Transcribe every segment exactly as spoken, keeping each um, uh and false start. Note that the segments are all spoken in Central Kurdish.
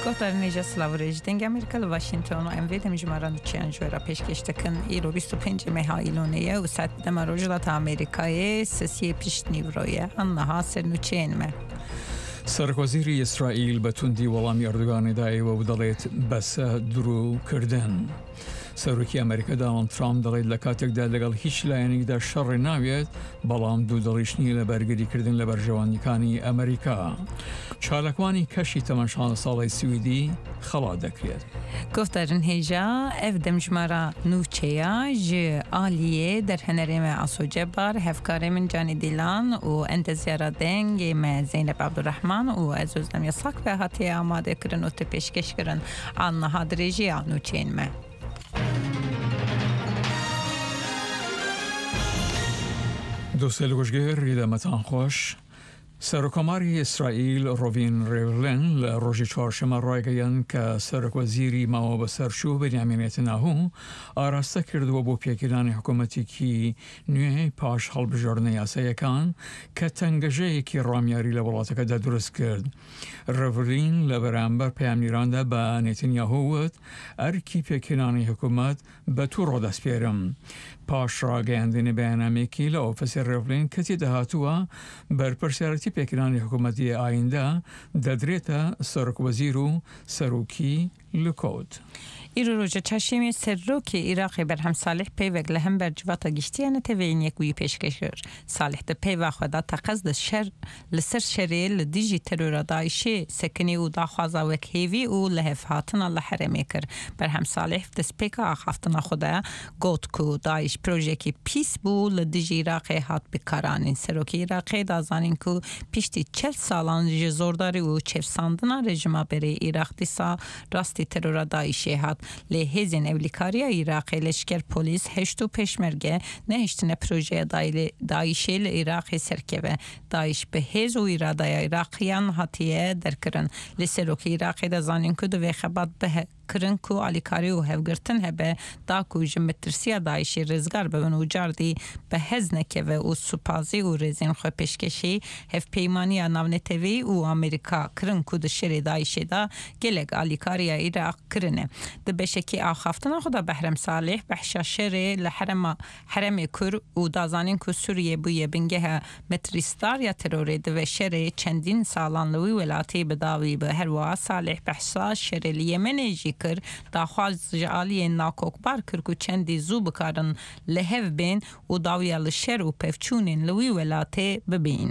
گفتار نیجا سلاوریج دنگ امریکا لواشنطن و اموید مجموعان چند جورا پیشکش دکن ایرو بیست و پنج ماه ایلونیه و ساعت دم روجلات آمریکایی سسی پیشت نیورویه آنها سرنوچین ما. سرکوزیری اسرائیل به تندی ولامی اردوغان دای و بدلیت بس درو کردن. سروکی امریکا دانالد ترامپ دلیت لکاتک داد لگل هیچ لایانی در شر ناوید بالام دو دلیشنی لبرگری کردن لبرجوانی کانی امریکا. چالکوانی کشی تماشان سال سوئدی خلا دکرد. گفتارن هیجا اف دمجمارا نوچیا ج آلیه در هنریم آسوجه بار هفکاری من جانی دیلان و انتظار دنگ من زینب عبدالرحمن و عزوز نمی ساک به هاتی آماده کرن و تپشکش کرن آنها دریجی آنوچین من. دوستان گوشگر ریدمتان خوش. سرکماری اسرائیل روین ریولن لروج چهارشنبه رای گیان که سرکوزیری ما به سرشو بنیامین نتانیاهو آراسته کرد و با پیگیران حکومتی کی نیه پاش حال بجرنه یاسای کان که تنگجه کی رامیاری لولات که درست کرد. ریولن لبرانبر پیامگیرنده با نتانیاهو ود ارکی پیگیران حکومت به تو رو دست بیارم. پاش را گندین بیانامی کی لعفس ریولن کتی دهاتوا بر پرسیارتی پیگیران حکومتی آینده دادریتا سرکوزیرو سروکی لکود. ایرو روز چشمی سروکی عراقی برهم صالح پیوک لهم بر جواتا گشتیانه توین یکوی پیشکشر صالح ده پیوک خدا تقصد شر لسر شری لدیجی ترور دایشی سکنی و داخوازا وکهیوی و لحف هاتنا لحرمی کر برهم صالح دسپیکا آخافتنا خدا گوت کو دایش پروژه پیس بو لدیجی عراقی هات بکارانین سروکی عراقی دازانین کو پیشتی چل سالان جزورداری و چفساندنا رژیما بری عراق دیسا راستی ترور دایشی هات لهزین اولیکاریا عراقی لشکر پلیس هشتو پشمرگه نهشتن پروژه دایشی لعراقی سرکه دایش به هز و ایرادای عراقیان هاتیه درکرن لسروکی عراقی دازانین که دو خبات به کرن کو آلیکاری و هفگرتن هبه دا کو جمترسیا دایشی رزگار ببن و جاردی به هزنکه و سپازی و رزین خو پیشکشی هف پیمانی ناونتوی و امریکا کرن کو د شری دایشی دا گلگ آلیکاری عراق کرنه د بشکی آخافتنا خدا بحرم صالح بحشا شری لحرم حرم کر و دازانین کو سوریه بوی بنگه متریستار یا تروری د شری چندین سالان لوی ولاتی بداوی به هر وا صالح بحشا شری لیمن جی کر داخواز جالی ناکوک بار کر کو چندی زو بکارن لهف بین و داویال شر و پفچونین لوی ولاته ببین.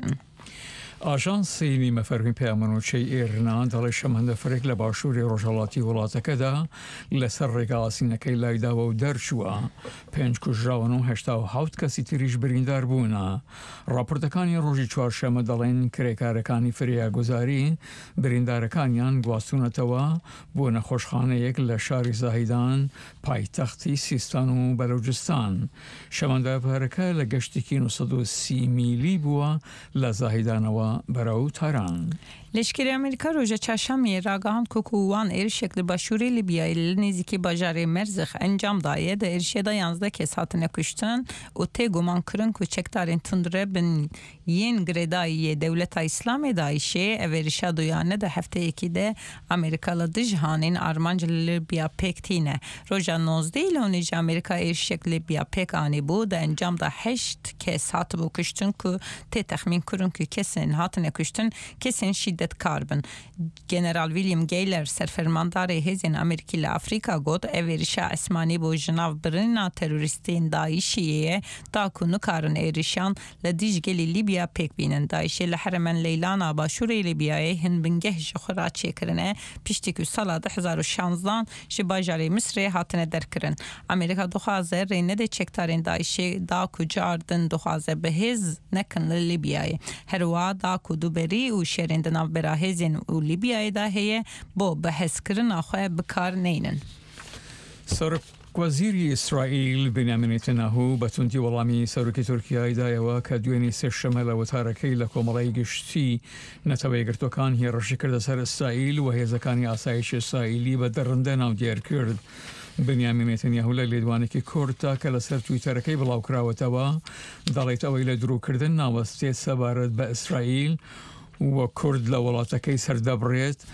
آژانس نیمه فرمی پیامونوچه ایران دل شمند فرق لباشوری روجالاتی ولاته کدا لسر رگاسی نکی لایدا و درشوا پنج کجراونو هشتا و هفت کسی تریش بریندار بونا. راپورتکانی روزی چهارشنبه دلین کریکارکانی فریا گذاری بریندارکانیان گواستون توا بونا خوشخانه یک لشاری زاهیدان پایتختی سیستان و بلوچستان. شمند فرقه لگشتی کی نصد و سی میلی بوا لزاهیدان و براو تاران. لشکر امریکا روز چهارشنبه راگهاند کوکووان ارشکل باشوری لیبیای نزدیکی باجار مرزخ انجام داید ارشد یازده کس هاتن کشتن و ته گمان کرن که چکتارین تندره بن ین گردای دولت اسلام داعش اورشا دویانه ده هفته یکی ده امریکا لدجهانین آرمانج لیبیا پکتینه روز نوزده لونیج امریکا ارشکل لیبیا پک آنی بود انجام ده هشت کس هات بو کشتن که ته تخمین کرن که کسین هاتن کشتن کسین شدت کاربن. جنرال ویلیام گیلر سرفرماندار هزین امریکی لافریقا گفت اورشا اسمانی بو جناو برنا تروریستین داعشیه تا کنو کارن ایرشان لدیج گلی لیبیا پک بینن داعش لحرمن لیلانا باشوری لیبیای هن بنگه جخورا چیکرنه پیشتی که سال ده هزار و شانزده جباجاری مصر هاتنه درکرن. امریکا دخوازه رینه ده چکتارین داعش دا کجاردن دخوازه به هز نکن لیبیای هروا دا کدو بری و شیرین دناو براهزین و لیبیای دا هیه با بحث کرن آخواه بکار نینن. سرکوزیری اسرائیل بنیامین نتانیاهو به تندی ولامی سروکی ترکیه دایوا که دوینی سرشمل و تارکی لکوملای گشتی نتوی گرتوکان هی رشی کرده سر اسرائیل و هیزکانی آسایش اسرائیلی به درنده ناو دیر کرد. بنیامین نتانیاهو لیدوانی که کورتا که لسر تویتر کی بلاو کراوتوا دلیت اویل درو کردن ناوستی سبارد به اسرائیل و کرد لولاتکی سردبریت